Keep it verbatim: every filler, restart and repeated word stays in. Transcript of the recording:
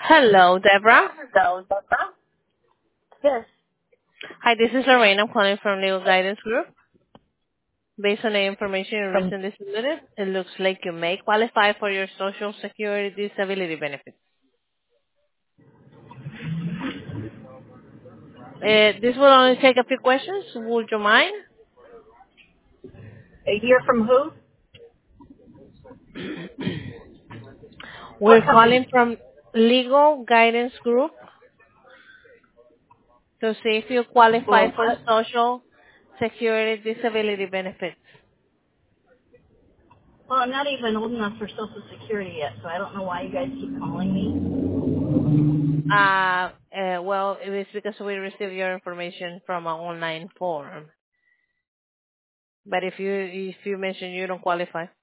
Hello, Deborah. So, yes. Hi, this is Lorraine. I'm calling from Legal Guidance Group. Based on the information you From recently submitted, it looks like you may qualify for your Social Security disability benefits. Uh, this will only take a few questions. Would you mind? a year from who? What We're calling company? from Legal Guidance Group to see if you qualify Well, for I, Social Security disability benefits. well, I'm not even old enough for Social Security yet, so I don't know why you guys keep calling me. Uh, uh, well, it is because we received your information from an online form. But if you if you mention you don't qualify.